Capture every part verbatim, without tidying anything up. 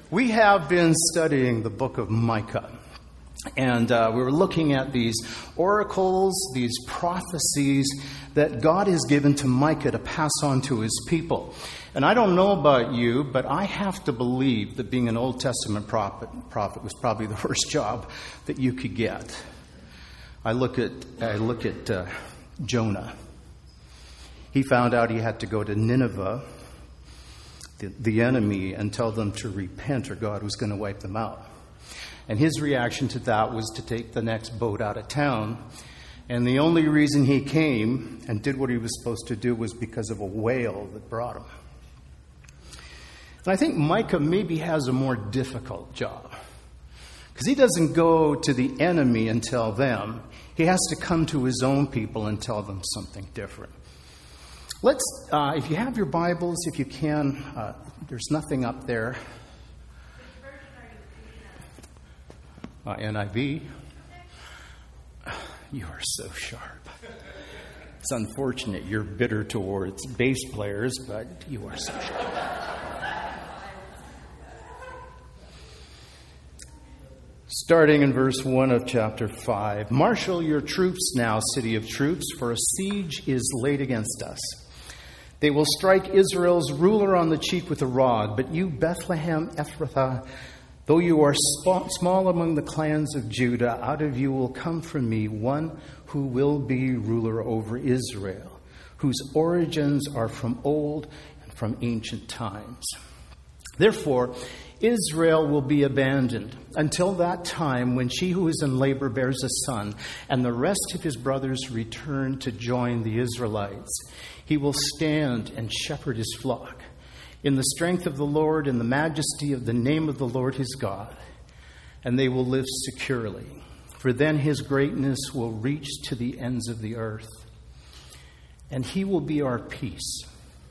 We have been studying the book of Micah, and uh, we were looking at these oracles, these prophecies that God has given to Micah to pass on to his people. And I don't know about you, but I have to believe that being an Old Testament prophet, prophet was probably the worst job that you could get. I look at I look at uh, Jonah. He found out he had to go to Nineveh, the, the enemy, and tell them to repent or God was going to wipe them out. And his reaction to that was to take the next boat out of town. And the only reason he came and did what he was supposed to do was because of a whale that brought him. And I think Micah maybe has a more difficult job, because he doesn't go to the enemy and tell them. He has to come to his own people and tell them something different. Let's, uh, if you have your Bibles, if you can, uh, there's nothing up there. Uh, N I V. You are so sharp. It's unfortunate you're bitter towards bass players, but you are so sharp. Starting in verse one of chapter five. Marshal your troops now, city of troops, for a siege is laid against us. They will strike Israel's ruler on the cheek with a rod. But you, Bethlehem Ephrathah, though you are small among the clans of Judah, out of you will come from me one who will be ruler over Israel, whose origins are from old and from ancient times. Therefore, Israel will be abandoned until that time when she who is in labor bears a son, and the rest of his brothers return to join the Israelites. He will stand and shepherd his flock in the strength of the Lord and the majesty of the name of the Lord his God, and they will live securely. For then his greatness will reach to the ends of the earth, and he will be our peace.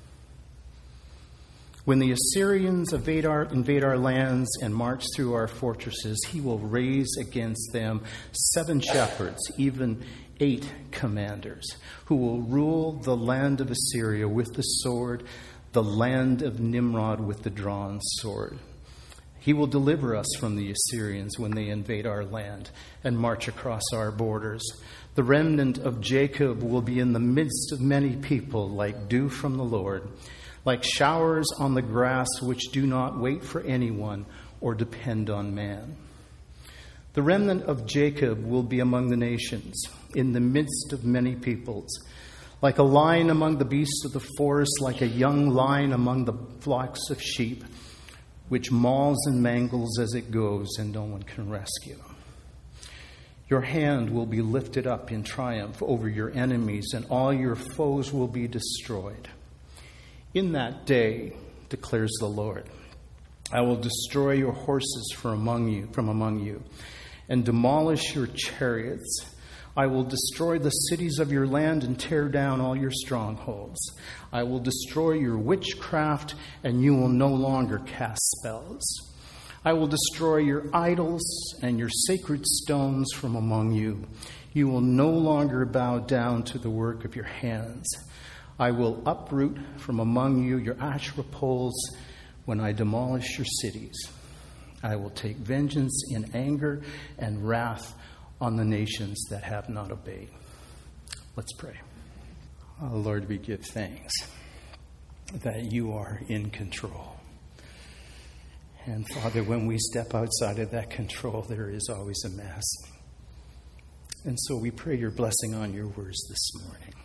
When the Assyrians invade our, invade our lands and march through our fortresses, he will raise against them seven shepherds, even eight commanders, who will rule the land of Assyria with the sword, the land of Nimrod with the drawn sword. He will deliver us from the Assyrians when they invade our land and march across our borders. The remnant of Jacob will be in the midst of many people, like dew from the Lord, like showers on the grass which do not wait for anyone or depend on man. The remnant of Jacob will be among the nations, in the midst of many peoples, like a lion among the beasts of the forest, like a young lion among the flocks of sheep, which mauls and mangles as it goes, and no one can rescue. Your hand will be lifted up in triumph over your enemies, and all your foes will be destroyed. In that day, declares the Lord, I will destroy your horses from among you, from among you, and demolish your chariots. I will destroy the cities of your land and tear down all your strongholds. I will destroy your witchcraft, and you will no longer cast spells. I will destroy your idols and your sacred stones from among you. You will no longer bow down to the work of your hands. I will uproot from among you your Asherah poles when I demolish your cities. I will take vengeance in anger and wrath on the nations that have not obeyed. Let's pray. Oh, Lord, we give thanks that you are in control. And Father, when we step outside of that control, there is always a mess. And so we pray your blessing on your words this morning.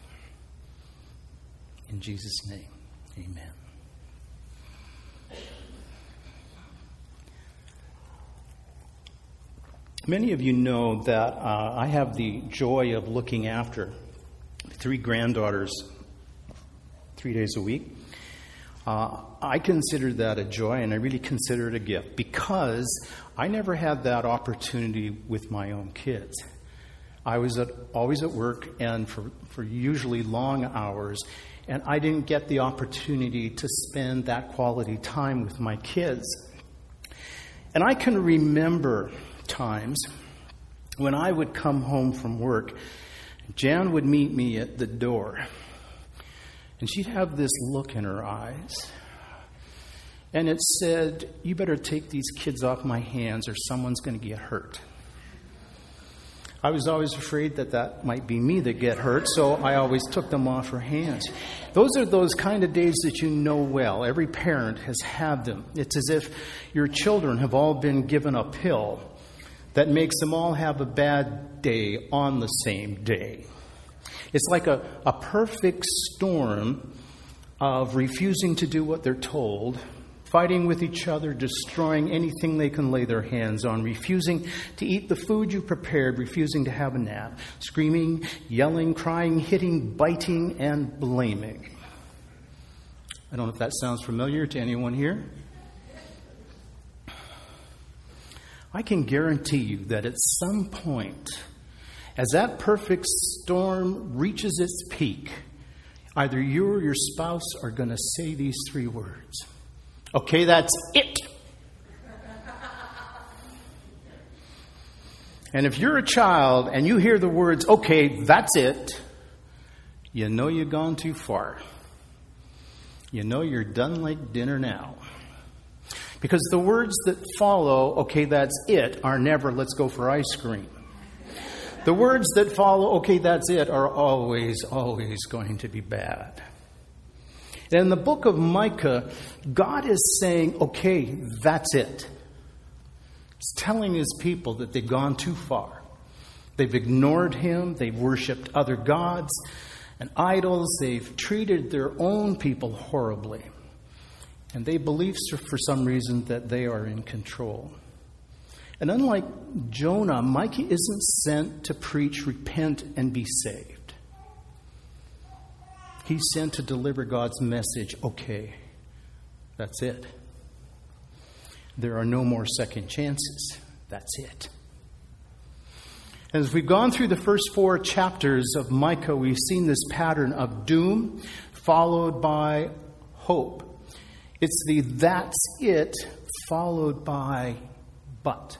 In Jesus' name, amen. Many of you know that uh, I have the joy of looking after three granddaughters three days a week. Uh, I consider that a joy, and I really consider it a gift, because I never had that opportunity with my own kids. I was at, always at work, and for, for usually long hours, and I didn't get the opportunity to spend that quality time with my kids. And I can remember times when I would come home from work, Jan would meet me at the door, and she'd have this look in her eyes. And it said, you better take these kids off my hands or someone's going to get hurt. I was always afraid that that might be me that get hurt, so I always took them off her hands. Those are those kind of days that you know well. Every parent has had them. It's as if your children have all been given a pill that makes them all have a bad day on the same day. It's like a, a perfect storm of refusing to do what they're told, fighting with each other, destroying anything they can lay their hands on, refusing to eat the food you prepared, refusing to have a nap, screaming, yelling, crying, hitting, biting, and blaming. I don't know if that sounds familiar to anyone here. I can guarantee you that at some point, as that perfect storm reaches its peak, either you or your spouse are going to say these three words. Okay, that's it. And if you're a child and you hear the words, okay, that's it, you know you've gone too far. You know you're done like dinner now. Because the words that follow, okay, that's it, are never, let's go for ice cream. The words that follow, okay, that's it, are always, always going to be bad. And in the book of Micah, God is saying, okay, that's it. He's telling his people that they've gone too far. They've ignored him. They've worshipped other gods and idols. They've treated their own people horribly. And they believe for some reason that they are in control. And unlike Jonah, Micah isn't sent to preach, repent, and be saved. He's sent to deliver God's message. Okay, that's it. There are no more second chances. That's it. As we've gone through the first four chapters of Micah, we've seen this pattern of doom followed by hope. It's the that's it followed by but.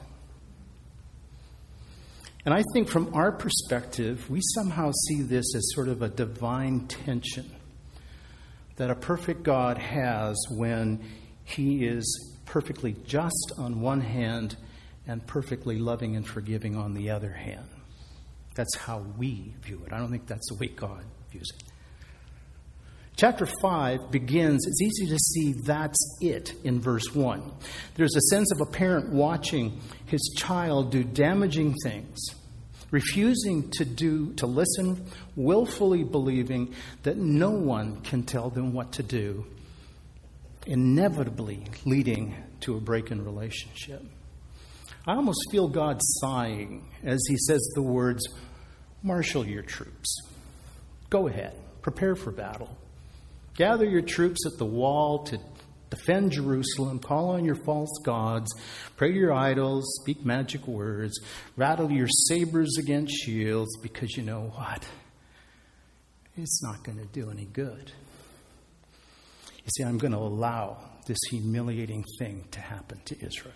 And I think from our perspective, we somehow see this as sort of a divine tension that a perfect God has when he is perfectly just on one hand and perfectly loving and forgiving on the other hand. That's how we view it. I don't think that's the way God views it. Chapter five begins, it's easy to see that's it in verse one. There's a sense of a parent watching his child do damaging things, refusing to do, to listen, willfully believing that no one can tell them what to do, inevitably leading to a break in relationship. I almost feel God sighing as he says the words, marshal your troops. Go ahead, prepare for battle. Gather your troops at the wall to defend Jerusalem, call on your false gods, pray to your idols, speak magic words, rattle your sabers against shields, because you know what? It's not going to do any good. You see, I'm going to allow this humiliating thing to happen to Israel.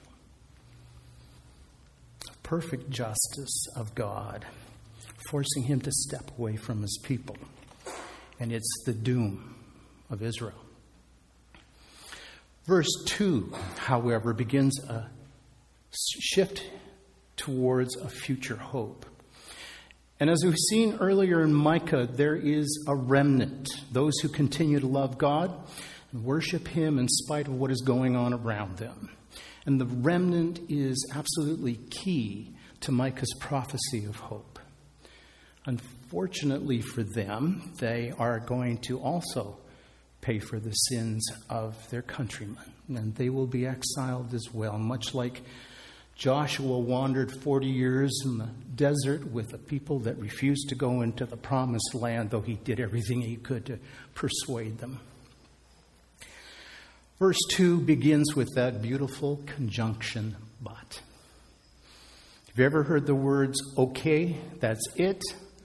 Perfect justice of God, forcing him to step away from his people. And it's the doom of Israel. Verse two, however, begins a shift towards a future hope. And as we've seen earlier in Micah, there is a remnant, those who continue to love God and worship him in spite of what is going on around them. And the remnant is absolutely key to Micah's prophecy of hope. Unfortunately for them, they are going to also pay for the sins of their countrymen, and they will be exiled as well, much like Joshua wandered forty years in the desert with a people that refused to go into the promised land, though he did everything he could to persuade them. Verse two begins with that beautiful conjunction, but. Have you ever heard the words, okay, that's it?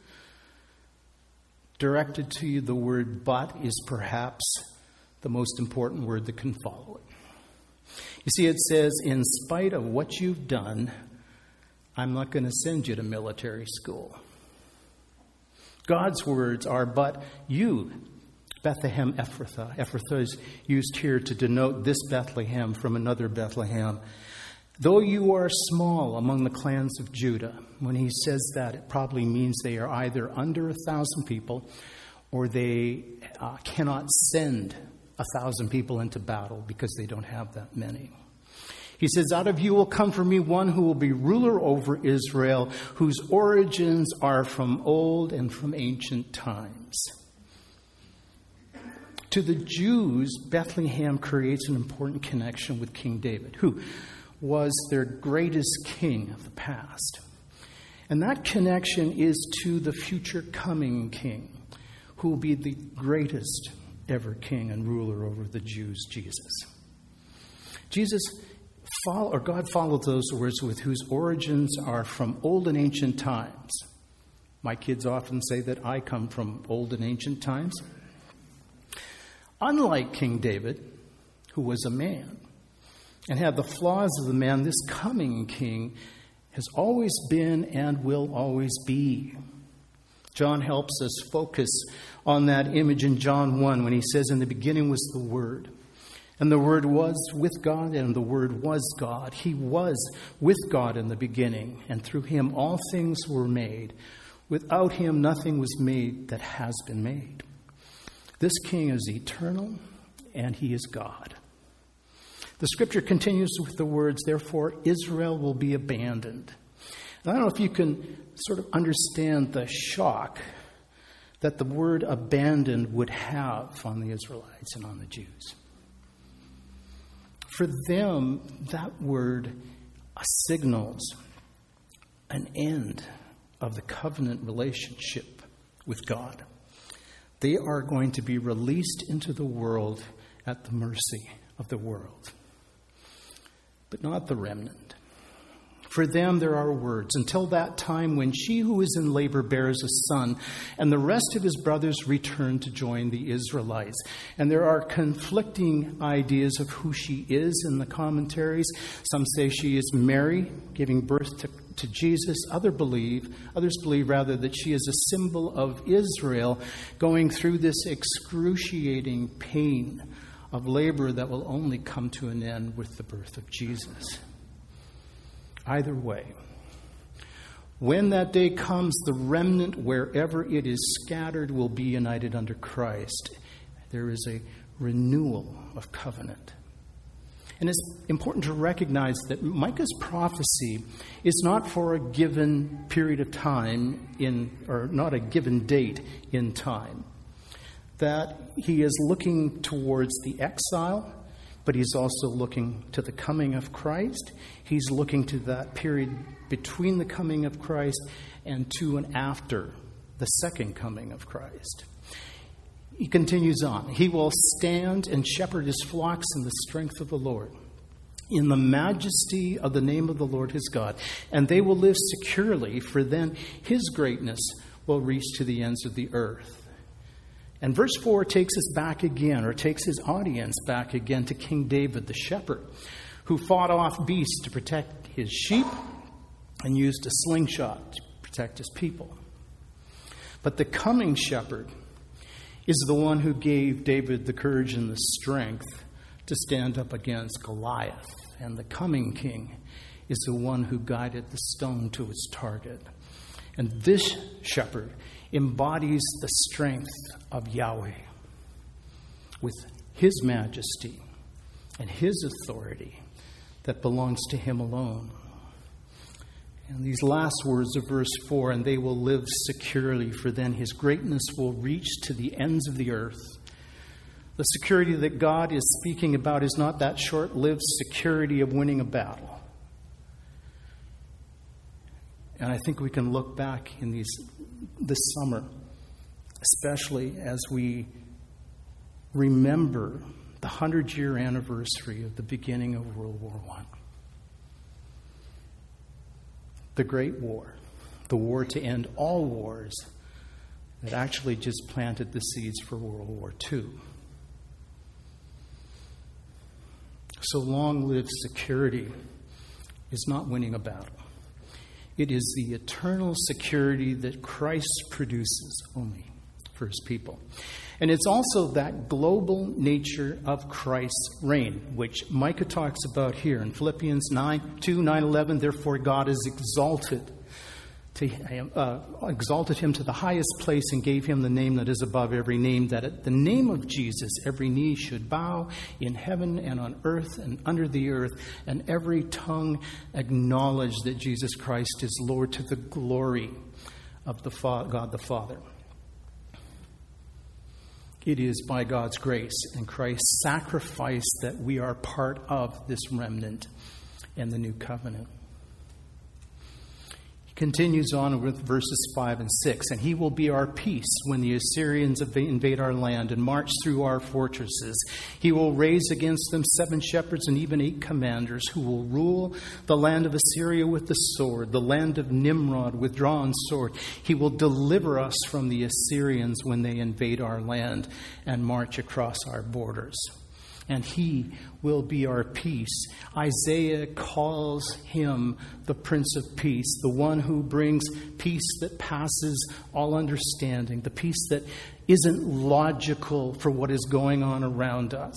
Directed to you, the word but is perhaps the most important word that can follow it. You see, it says, in spite of what you've done, I'm not going to send you to military school. God's words are, but you, Bethlehem Ephrathah. Ephrathah is used here to denote this Bethlehem from another Bethlehem. Though you are small among the clans of Judah, when he says that, it probably means they are either under a thousand people or they uh, cannot send a thousand people into battle because they don't have that many. He says, out of you will come for me one who will be ruler over Israel, whose origins are from old and from ancient times. To the Jews, Bethlehem creates an important connection with King David, who was their greatest king of the past. And that connection is to the future coming king, who will be the greatest ever king and ruler over the Jews, Jesus. Jesus, follow, or God followed those words with whose origins are from old and ancient times. My kids often say that I come from old and ancient times. Unlike King David, who was a man and had the flaws of the man, this coming king has always been and will always be. John helps us focus on that image in John one when he says, in the beginning was the Word, and the Word was with God, and the Word was God. He was with God in the beginning, and through him all things were made. Without him nothing was made that has been made. This king is eternal, and he is God. The scripture continues with the words, therefore Israel will be abandoned. And I don't know if you can sort of understand the shock that the word abandoned would have on the Israelites and on the Jews. For them, that word signals an end of the covenant relationship with God. They are going to be released into the world at the mercy of the world, but not the remnant. For them there are words, until that time when she who is in labor bears a son, and the rest of his brothers return to join the Israelites. And there are conflicting ideas of who she is in the commentaries. Some say she is Mary, giving birth to, to Jesus. Other believe, others believe rather that she is a symbol of Israel going through this excruciating pain of labor that will only come to an end with the birth of Jesus. Either way, when that day comes, the remnant, wherever it is scattered, will be united under Christ. There is a renewal of covenant. And it's important to recognize that Micah's prophecy is not for a given period of time in, or not a given date in time. That he is looking towards the exile, but he's also looking to the coming of Christ. He's looking to that period between the coming of Christ and to and after the second coming of Christ. He continues on. He will stand and shepherd his flocks in the strength of the Lord, in the majesty of the name of the Lord his God. And they will live securely, for then his greatness will reach to the ends of the earth. And verse four takes us back again, or takes his audience back again to King David, the shepherd, who fought off beasts to protect his sheep and used a slingshot to protect his people. But the coming shepherd is the one who gave David the courage and the strength to stand up against Goliath. And the coming king is the one who guided the stone to its target. And this shepherd embodies the strength of Yahweh with his majesty and his authority that belongs to him alone. And these last words of verse four, and they will live securely, for then his greatness will reach to the ends of the earth. The security that God is speaking about is not that short-lived security of winning a battle. And I think we can look back in these this summer, especially as we remember the hundred-year anniversary of the beginning of World War One. The Great War, the war to end all wars that actually just planted the seeds for World War Two. So long-lived security is not winning a battle. It is the eternal security that Christ produces only for his people. And it's also that global nature of Christ's reign, which Micah talks about here in Philippians two, nine, eleven. Therefore God is exalted to uh, exalted him to the highest place and gave him the name that is above every name, that at the name of Jesus every knee should bow in heaven and on earth and under the earth, and every tongue acknowledge that Jesus Christ is Lord, to the glory of the Fa- God the Father. It is by God's grace and Christ's sacrifice that we are part of this remnant and the new covenant. He continues on with verses five and six. And he will be our peace when the Assyrians invade our land and march through our fortresses. He will raise against them seven shepherds and even eight commanders who will rule the land of Assyria with the sword, the land of Nimrod with drawn sword. He will deliver us from the Assyrians when they invade our land and march across our borders. And he will be our peace. Isaiah calls him the Prince of Peace, the one who brings peace that passes all understanding, the peace that isn't logical for what is going on around us.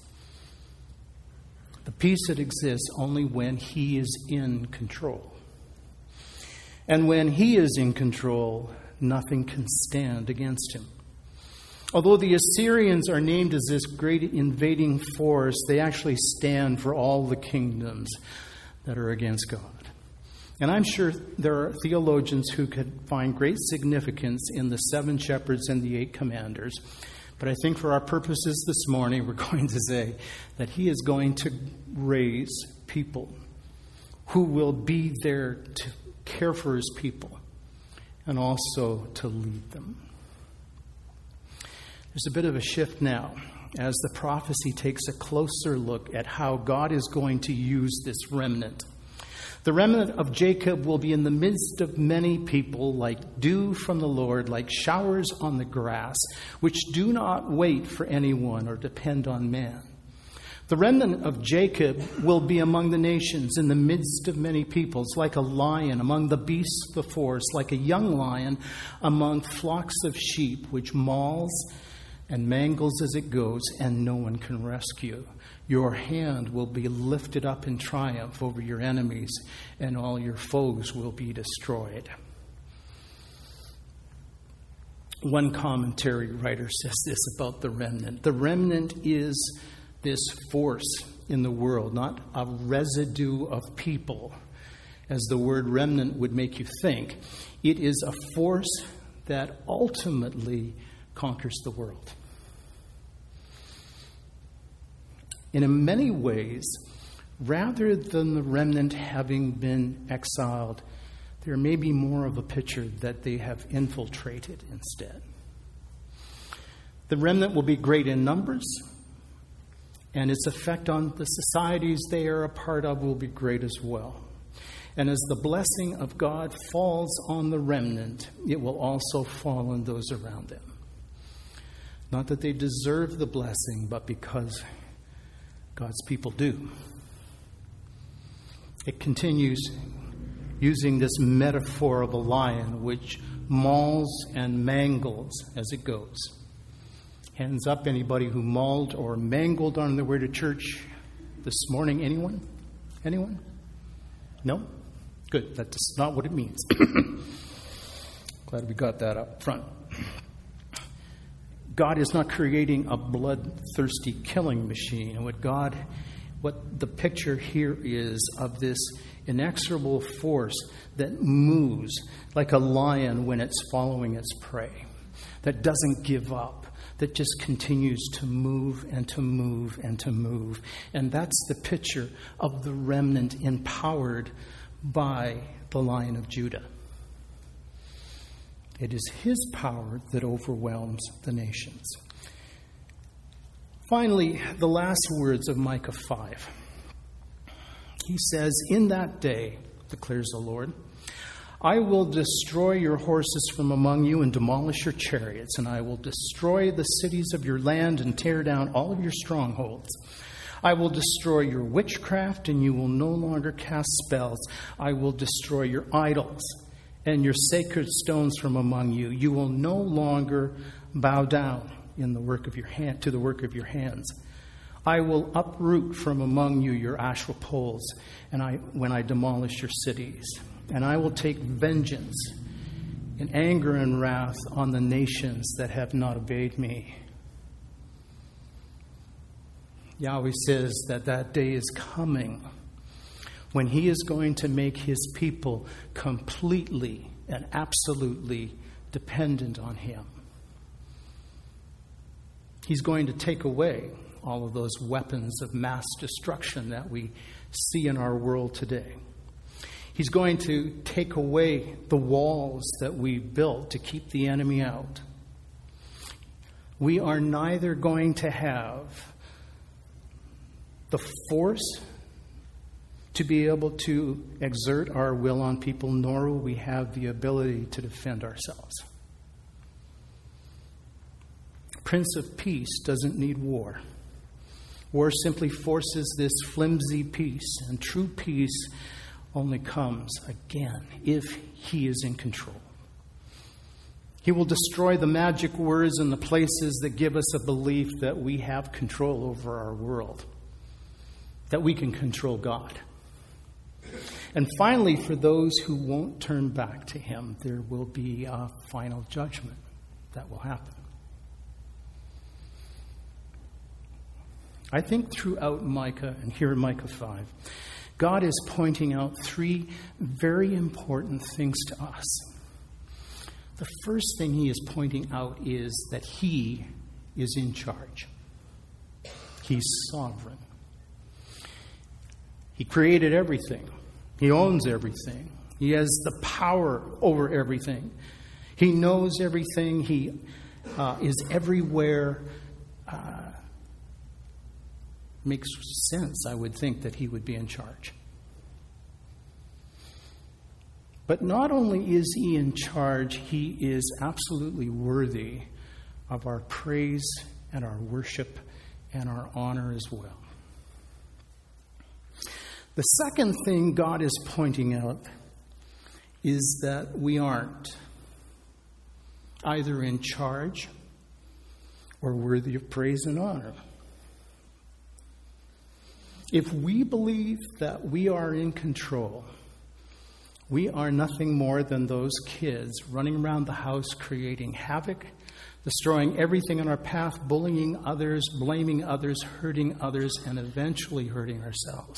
The peace that exists only when he is in control. And when he is in control, nothing can stand against him. Although the Assyrians are named as this great invading force, they actually stand for all the kingdoms that are against God. And I'm sure there are theologians who could find great significance in the seven shepherds and the eight commanders. But I think for our purposes this morning, we're going to say that he is going to raise people who will be there to care for his people and also to lead them. There's a bit of a shift now as the prophecy takes a closer look at how God is going to use this remnant. The remnant of Jacob will be in the midst of many people like dew from the Lord, like showers on the grass, which do not wait for anyone or depend on man. The remnant of Jacob will be among the nations in the midst of many peoples, like a lion among the beasts of the forest, like a young lion among flocks of sheep, which mauls and mangles as it goes, and no one can rescue. Your hand will be lifted up in triumph over your enemies, and all your foes will be destroyed. One commentary writer says this about the remnant. The remnant is this force in the world, not a residue of people, as the word remnant would make you think. It is a force that ultimately conquers the world. And in many ways, rather than the remnant having been exiled, there may be more of a picture that they have infiltrated instead. The remnant will be great in numbers, and its effect on the societies they are a part of will be great as well. And as the blessing of God falls on the remnant, it will also fall on those around them. Not that they deserve the blessing, but because God's people do. It continues using this metaphor of a lion which mauls and mangles as it goes. Hands up, anybody who mauled or mangled on their way to church this morning? Anyone? Anyone? No? Good. That's not what it means. Glad we got that up front. God is not creating a bloodthirsty killing machine. And what God, what the picture here is of this inexorable force that moves like a lion when it's following its prey, that doesn't give up, that just continues to move and to move and to move. And that's the picture of the remnant empowered by the Lion of Judah. It is his power that overwhelms the nations. Finally, the last words of Micah five. He says, "In that day, declares the Lord, I will destroy your horses from among you and demolish your chariots, and I will destroy the cities of your land and tear down all of your strongholds. I will destroy your witchcraft, and you will no longer cast spells. I will destroy your idols and your sacred stones from among you. You will no longer bow down in the work of your hand to the work of your hands. I will uproot from among you your Asherah poles, and I when I demolish your cities, and I will take vengeance in anger and wrath on the nations that have not obeyed me. Yahweh says that that day is coming when he is going to make his people completely and absolutely dependent on him. He's going to take away all of those weapons of mass destruction that we see in our world today. He's going to take away the walls that we built to keep the enemy out. We are neither going to have the force to be able to exert our will on people, nor will we have the ability to defend ourselves. Prince of Peace doesn't need war. War simply forces this flimsy peace, and true peace only comes again if he is in control. He will destroy the magic words and the places that give us a belief that we have control over our world, that we can control God. And finally, for those who won't turn back to him, there will be a final judgment that will happen. I think throughout Micah, and here in Micah five, God is pointing out three very important things to us. The first thing he is pointing out is that he is in charge. He's sovereign. He created everything. He owns everything. He has the power over everything. He knows everything. He uh, is everywhere. Uh, makes sense, I would think, that he would be in charge. But not only is he in charge, he is absolutely worthy of our praise and our worship and our honor as well. The second thing God is pointing out is that we aren't either in charge or worthy of praise and honor. If we believe that we are in control, we are nothing more than those kids running around the house creating havoc, destroying everything in our path, bullying others, blaming others, hurting others, and eventually hurting ourselves.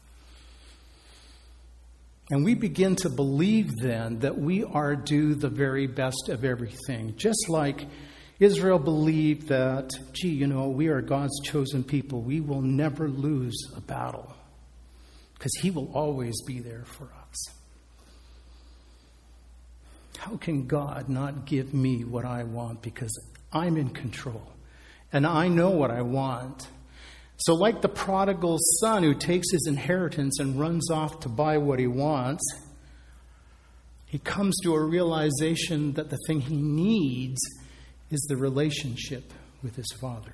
And we begin to believe then that we are due the very best of everything. Just like Israel believed that, gee, you know, we are God's chosen people. We will never lose a battle because he will always be there for us. How can God not give me what I want because I'm in control and I know what I want? So like the prodigal son who takes his inheritance and runs off to buy what he wants, he comes to a realization that the thing he needs is the relationship with his Father.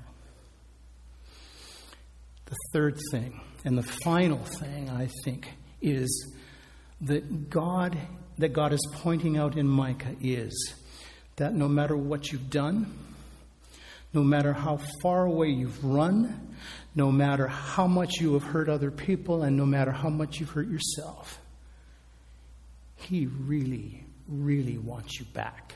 The third thing, and the final thing, I think, is that God, that God is pointing out in Micah is that no matter what you've done, no matter how far away you've run, no matter how much you have hurt other people, and no matter how much you've hurt yourself, he really, really wants you back.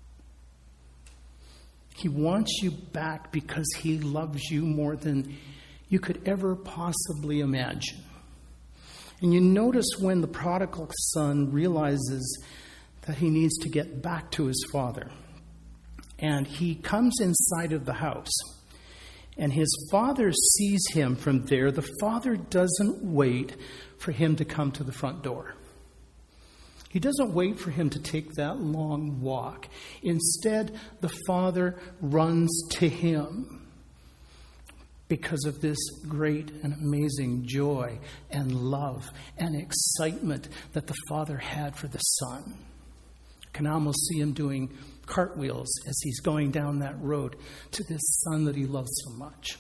He wants you back because he loves you more than you could ever possibly imagine. And you notice when the prodigal son realizes that he needs to get back to his father. And he comes inside of the house. And his father sees him from there. The father doesn't wait for him to come to the front door. He doesn't wait for him to take that long walk. Instead, the father runs to him because of this great and amazing joy and love and excitement that the father had for the son. You can almost see him doing cartwheels as he's going down that road to this son that he loves so much.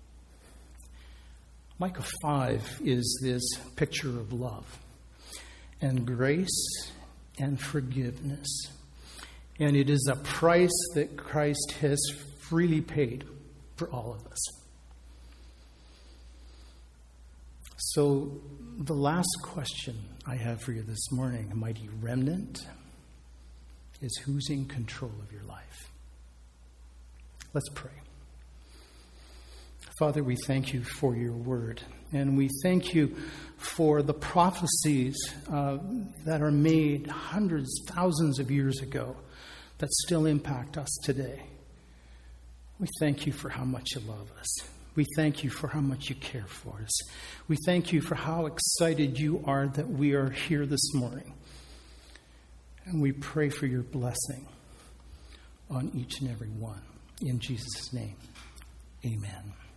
Micah five is this picture of love. and grace and forgiveness. And it is a price that Christ has freely paid for all of us. So the last question I have for you this morning, mighty remnant, is who's in control of your life? Let's pray. Father, we thank you for your word, and we thank you for the prophecies uh, that are made hundreds, thousands of years ago that still impact us today. We thank you for how much you love us. We thank you for how much you care for us. We thank you for how excited you are that we are here this morning. And we pray for your blessing on each and every one. In Jesus' name, amen.